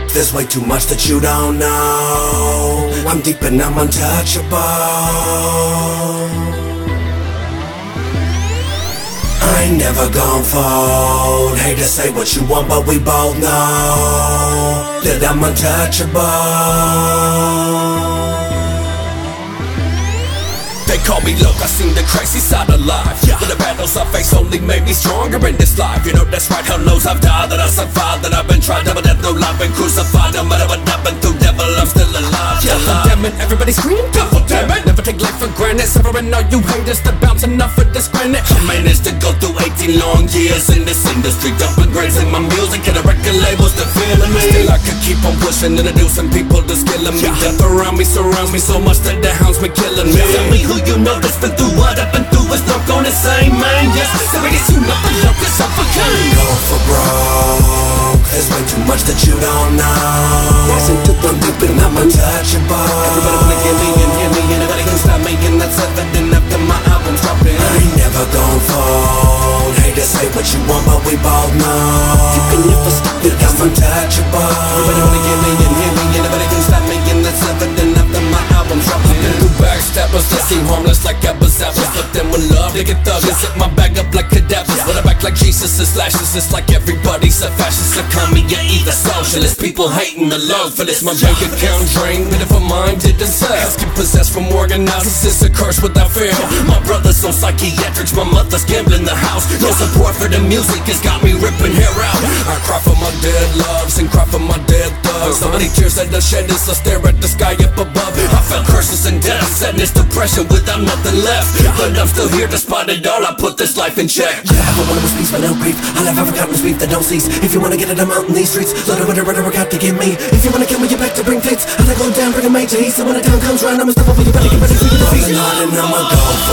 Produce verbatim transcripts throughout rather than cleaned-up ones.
There's way too much that you don't know. I'm deep and I'm untouchable. I ain't never gon' fold. Hate to say what you want, but we both know that I'm untouchable. They call me low, I seen the crazy side of life, yeah. But the battles I face only made me stronger in this life. You know that's right, hell knows I've died, that I survived, that I've been tried, but death no life, been crucified. No matter what I've been through, devil, I'm still alive. Yeah, damn it, everybody scream, devil, damn it. Never take life for granted, severing all you haters to bounce enough for this granite. I managed to go through eighteen long years in this industry, dumping grades in my music, and the record labels that feeling me. Still I could keep on pushing, introducing people to skilling me. Yeah. Death around me surrounds me so much that the hounds be killing me. Tell me who you know that's been through what I've been through is not gonna say, man. Yes, somebody soon up the look is suffocating. Go for broke. There's way too much that you don't know. Rising to the deep and I'm untouchable. Everybody wanna get me and hear me, and nobody can stop me, and that's evident after my album's dropping. I ain't never gon' fold. Hate to say what you want, but we both know you can never stop it, I'm untouchable. Everybody wanna get me and hear me, and nobody can stop me, and that's evident after my album's dropping. Backstabbers that seem harmless like apples, apples, but then with love they get thuggers. Hit my bag up like cadavers, but I back like Jesus is lashes. It's like everybody's a fascist. So call me, you're either socialist. People hating the love for this. My bank account drained, but if a mind didn't sell, get possessed from organizers, it's a curse without fail. My brother's on psychiatrics, my mother's gambling the house. No support for the music, it's got me ripping hair out. I cry for my dead loves and cry for my dead thugs. So many tears that I shed as I stare at the sky up above. I felt curses and death, sadness, depression without nothing left. But I'm still here despite it all, I put this life in check. Yeah, I want to peace but no grief. All I've ever got was beef that don't cease. If you wanna get it, I'm out in these streets, loaded with a rhetoric out to get me. If you wanna kill me, you're back to bring fits. I go down, bring a major heat. So when the time comes round, I'ma step over, you better get ready for your defeat. And I'ma go for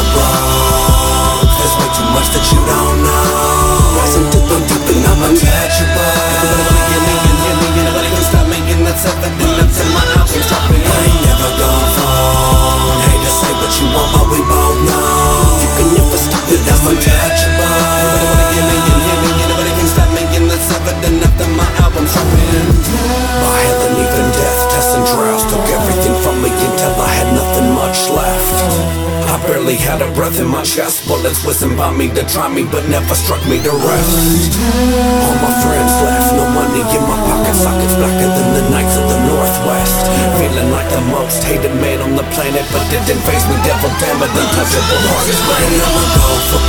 broke. There's way too much that you don't know. Rising to the deep and I'm untouchable. Everybody wanna get me and hear me, and nobody can stop me, and that's evident until my album's dropping. I ain't never gon' fold. Hate to say what you want, but we both know you can never stop it, I'm untouchable. Everybody wanna get me and hear me, and nobody can stop me, and that's evident after my album's dropping. My hell and even death, tests and trials took everything from me until I had nothing much left. I barely had a breath in my chest. Bullets whizzing by me to try me, but never struck me to rest. All my friends left, no money in my pocket. Sockets blacker than the nights of the Northwest. Feeling like the most hated man on the planet, but it didn't face me, devil damn it. Untouchable heart is burning, I'ma go for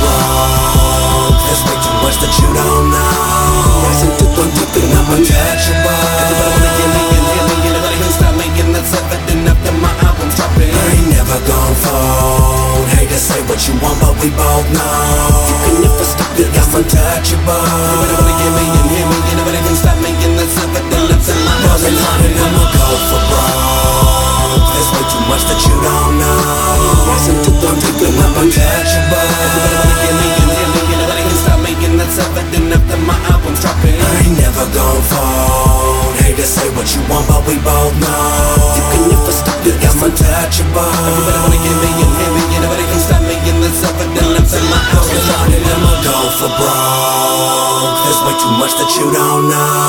broke. There's way too much that you don't know. Rising to the deep and I'm untouchable. Everybody wanna get me and hear me, and nobody can stop me, and that's evident after my album's dropping. I ain't never gon' fold. Hate to say what you want, but we both know you can never stop it, I'm untouchable. Everybody wanna get me and hear me, and nobody can stop me, and that's evident after my album's dropping. I'ma go for broke. There's way too much that you don't know. Rising to the deep and I'm untouchable. Everybody wanna get me and hear me, and nobody can stop me, and that's evident after my album's dropping. I ain't never gon' fold. Hate to say what you want, but we both know you can never stop it, I'm untouchable. Everybody wanna get me and hear me, and nobody can stop me, and that's evident after my album's dropping. I'ma go for broke. There's way too much that you don't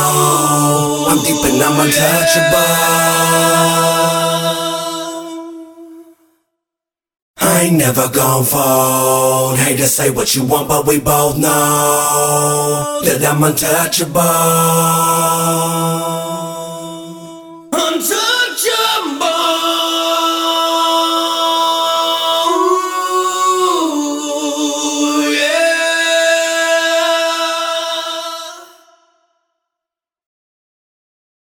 know. I'm deep and I'm untouchable. I ain't never gon' fold. Hate to say what you want, but we both know that I'm untouchable.